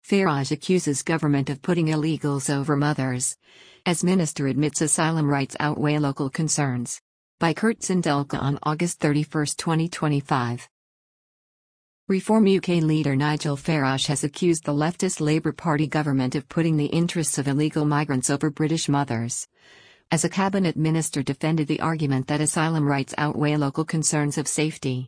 Farage accuses government of putting illegals over mothers, as minister admits asylum rights outweigh local concerns. By Kurt Sindelka on August 31, 2025. Reform UK leader Nigel Farage has accused the leftist Labour Party government of putting the interests of illegal migrants over British mothers, as a cabinet minister defended the argument that asylum rights outweigh local concerns of safety.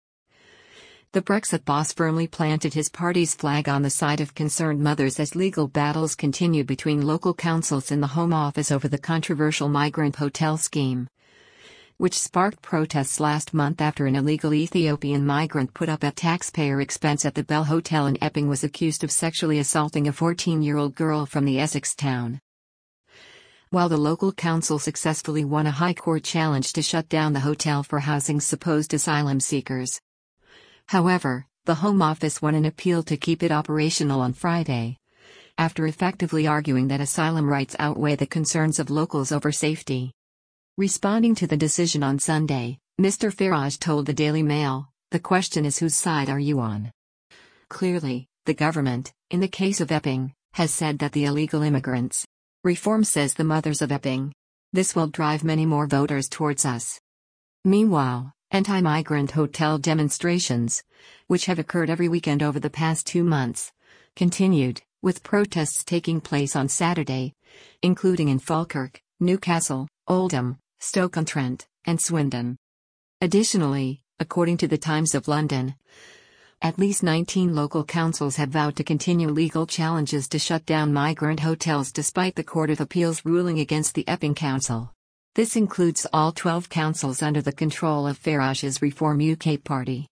The Brexit boss firmly planted his party's flag on the side of concerned mothers as legal battles continue between local councils in the Home Office over the controversial migrant hotel scheme, which sparked protests last month after an illegal Ethiopian migrant put up at taxpayer expense at the Bell Hotel in Epping was accused of sexually assaulting a 14-year-old girl from the Essex town. While the local council successfully won a High Court challenge to shut down the hotel for housing supposed asylum seekers. However, the Home Office won an appeal to keep it operational on Friday, after effectively arguing that asylum rights outweigh the concerns of locals over safety. Responding to the decision on Sunday, Mr. Farage told the Daily Mail, "The question is, whose side are you on?" Clearly, the government, in the case of Epping, has said that the illegal immigrants. Reform says the mothers of Epping. This will drive many more voters towards us. Meanwhile, anti-migrant hotel demonstrations, which have occurred every weekend over the past 2 months, continued, with protests taking place on Saturday, including in Falkirk, Newcastle, Oldham, Stoke-on-Trent, and Swindon. Additionally, according to the Times of London, at least 19 local councils have vowed to continue legal challenges to shut down migrant hotels despite the Court of Appeal's ruling against the Epping Council. This includes all 12 councils under the control of Farage's Reform UK party.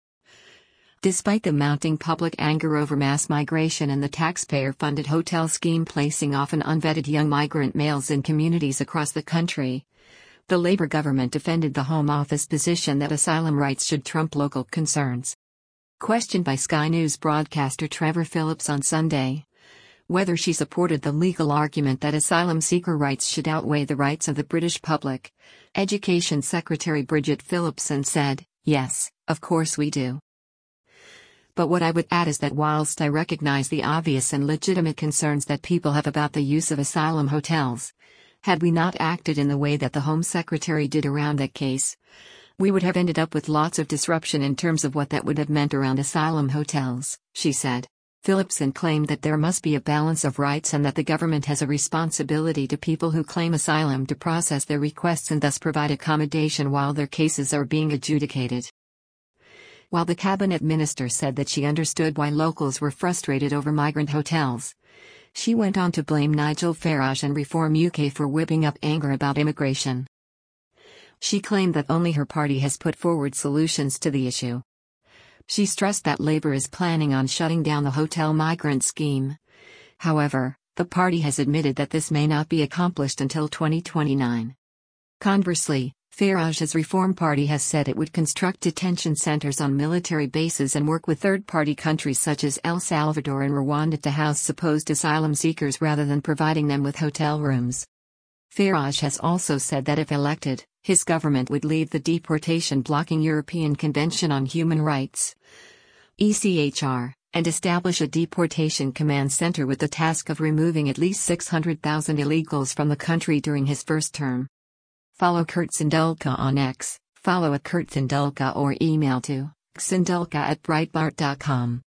Despite the mounting public anger over mass migration and the taxpayer-funded hotel scheme placing often unvetted young migrant males in communities across the country, the Labour government defended the Home Office position that asylum rights should trump local concerns. Questioned by Sky News broadcaster Trevor Phillips on Sunday whether she supported the legal argument that asylum seeker rights should outweigh the rights of the British public, Education Secretary Bridget Phillipson said, "Yes, of course we do. But what I would add is that whilst I recognise the obvious and legitimate concerns that people have about the use of asylum hotels, had we not acted in the way that the Home Secretary did around that case, we would have ended up with lots of disruption in terms of what that would have meant around asylum hotels," she said. Phillipson claimed that there must be a balance of rights and that the government has a responsibility to people who claim asylum to process their requests and thus provide accommodation while their cases are being adjudicated. While the cabinet minister said that she understood why locals were frustrated over migrant hotels, she went on to blame Nigel Farage and Reform UK for whipping up anger about immigration. She claimed that only her party has put forward solutions to the issue. She stressed that Labour is planning on shutting down the hotel migrant scheme. However, the party has admitted that this may not be accomplished until 2029. Conversely, Farage's Reform Party has said it would construct detention centres on military bases and work with third-party countries such as El Salvador and Rwanda to house supposed asylum seekers rather than providing them with hotel rooms. Farage has also said that if elected, his government would leave the deportation-blocking European Convention on Human Rights (ECHR) and establish a deportation command center with the task of removing at least 600,000 illegals from the country during his first term. Follow Kurt Sindelka on X, follow @KurtSindelka or email to sindelka@breitbart.com.